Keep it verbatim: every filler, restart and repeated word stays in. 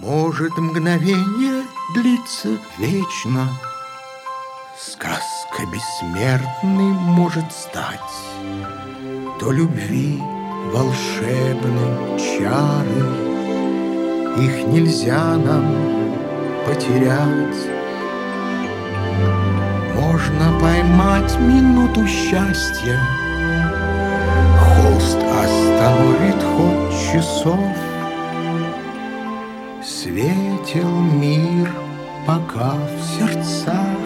Может, мгновение длится вечно, сказка бессмертной может стать, то любви волшебной чары, их нельзя нам потерять. Можно поймать минуту счастья, холст остановит ход часов. Светел мир, пока в сердцах